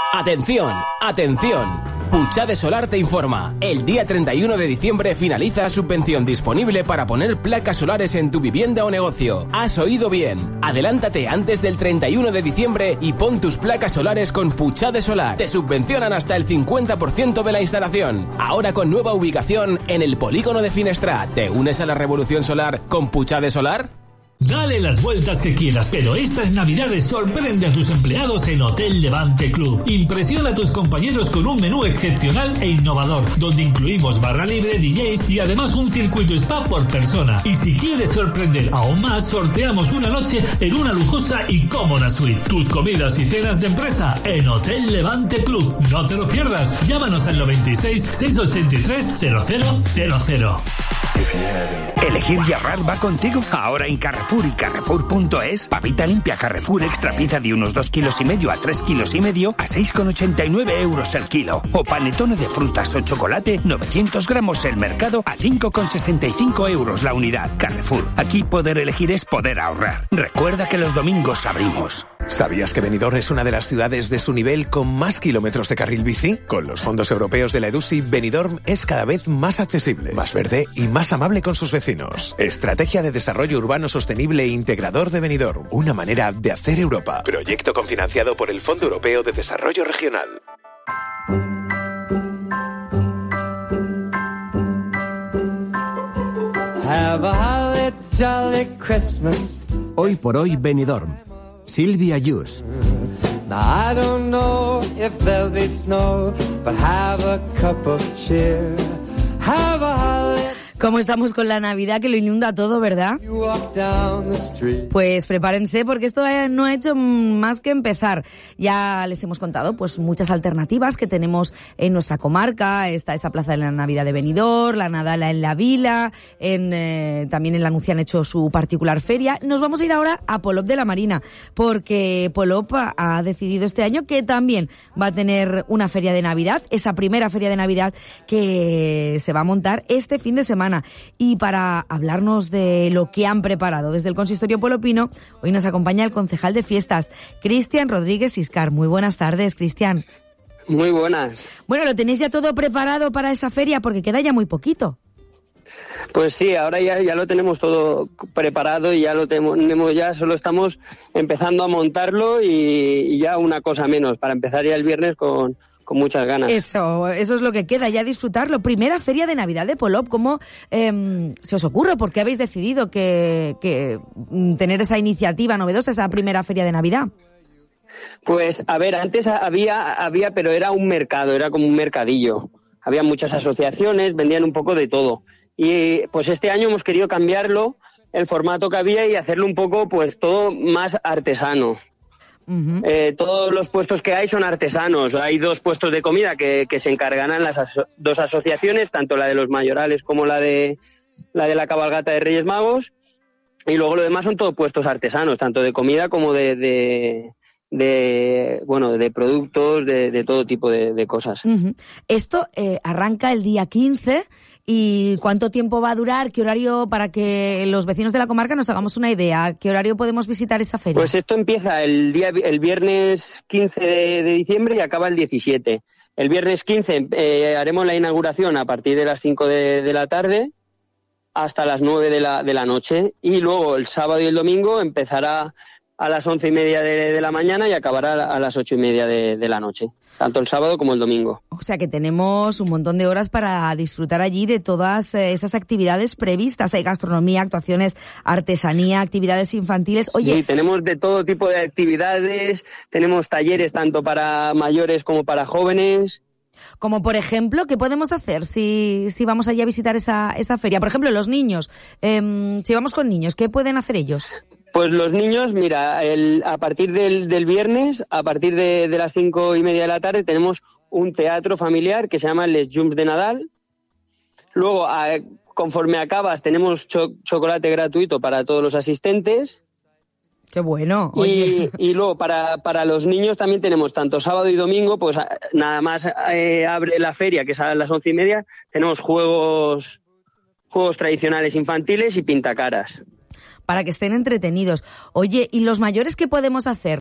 ¡Atención! ¡Atención! Puchade Solar te informa. El día 31 de diciembre finaliza la subvención disponible para poner placas solares en tu vivienda o negocio. ¿Has oído bien? Adelántate antes del 31 de diciembre y pon tus placas solares con Puchade Solar. Te subvencionan hasta el 50% de la instalación. Ahora con nueva ubicación en el polígono de Finestrat. ¿Te unes a la revolución solar con Puchade Solar? Dale las vueltas que quieras, pero estas navidades sorprende a tus empleados en Hotel Levante Club. Impresiona a tus compañeros con un menú excepcional e innovador, donde incluimos barra libre, DJs y además un circuito spa por persona. Y si quieres sorprender aún más, sorteamos una noche en una lujosa y cómoda suite. Tus comidas y cenas de empresa en Hotel Levante Club. No te lo pierdas. Llámanos al 96 683 0000. ¿Elegir y ahorrar va contigo? Ahora en Carrefour y Carrefour.es, pavita limpia Carrefour extra pieza de unos 2,5 kilos a 3,5 kilos a 6,89 euros el kilo. O panetone de frutas o chocolate, 900 gramos el mercado a 5,65 euros la unidad. Carrefour, aquí poder elegir es poder ahorrar. Recuerda que los domingos abrimos. ¿Sabías que Benidorm es una de las ciudades de su nivel con más kilómetros de carril bici? Con los fondos europeos de la EDUSI, Benidorm es cada vez más accesible, más verde y más amable con sus vecinos. Estrategia de Desarrollo Urbano Sostenible e Integrador de Benidorm. Una manera de hacer Europa. Proyecto cofinanciado por el Fondo Europeo de Desarrollo Regional. Have a holly jolly Christmas. Hoy por hoy Benidorm. Silvia Yus. Now I don't know if there'll be snow, but have a cup of cheer. Have a holly. ¿Cómo estamos con la Navidad, que lo inunda todo, verdad? Pues prepárense, porque esto no ha hecho más que empezar. Ya les hemos contado pues muchas alternativas que tenemos en nuestra comarca. Está esa plaza de la Navidad de Benidorm, la Nadala en la Vila, también en la Nucia han hecho su particular feria. Nos vamos a ir ahora a Polop de la Marina, porque Polop ha decidido este año que también va a tener una feria de Navidad, esa primera feria de Navidad que se va a montar este fin de semana. Y para hablarnos de lo que han preparado desde el Consistorio polopino, hoy nos acompaña el concejal de fiestas, Cristian Rodríguez Iscar. Muy buenas tardes, Cristian. Muy buenas. Bueno, ¿lo tenéis ya todo preparado para esa feria? Porque queda ya muy poquito. Pues sí, ahora ya lo tenemos todo preparado y ya lo tenemos, ya solo estamos empezando a montarlo y ya una cosa menos, para empezar ya el viernes con muchas ganas. Eso es lo que queda, ya disfrutarlo. Primera feria de Navidad de Polop, ¿cómo se os ocurre? ¿Por qué habéis decidido que tener esa iniciativa novedosa, esa primera feria de Navidad? Pues, a ver, antes había, pero era un mercado, era como un mercadillo. Había muchas asociaciones, vendían un poco de todo. Y pues este año hemos querido cambiarlo, el formato que había, y hacerlo un poco, pues todo más artesano. Uh-huh. Todos los puestos que hay son artesanos. Hay 2 puestos de comida que se encargarán las 2 asociaciones, tanto la de los mayorales como la de la cabalgata de Reyes Magos, y luego lo demás son todos puestos artesanos, tanto de comida como de productos, de todo tipo de cosas. Uh-huh. Esto arranca el día 15. ¿Y cuánto tiempo va a durar? ¿Qué horario, para que los vecinos de la comarca nos hagamos una idea? ¿Qué horario podemos visitar esa feria? Pues esto empieza el viernes 15 de diciembre y acaba el 17. El viernes 15 haremos la inauguración a partir de las 5 de la tarde hasta las 9 de la noche. Y luego el sábado y el domingo empezará a las 11:30 de la mañana y acabará a las 8:30 de la noche, tanto el sábado como el domingo. O sea que tenemos un montón de horas para disfrutar allí de todas esas actividades previstas. Hay gastronomía, actuaciones, artesanía, actividades infantiles. Oye, sí, tenemos de todo tipo de actividades, tenemos talleres tanto para mayores como para jóvenes. Como por ejemplo, ¿qué podemos hacer si vamos allí a visitar esa feria? Por ejemplo, los niños, si vamos con niños, ¿qué pueden hacer ellos? Pues los niños, mira, a partir del viernes, a partir de las 5:30 de la tarde, tenemos un teatro familiar que se llama Les Llums de Nadal. Luego, conforme acabas, tenemos chocolate gratuito para todos los asistentes. ¡Qué bueno! Oye. Y luego, para los niños también tenemos tanto sábado y domingo, pues nada más abre la feria, que es a las 11:30, tenemos juegos tradicionales infantiles y pintacaras. Para que estén entretenidos. Oye, ¿y los mayores qué podemos hacer?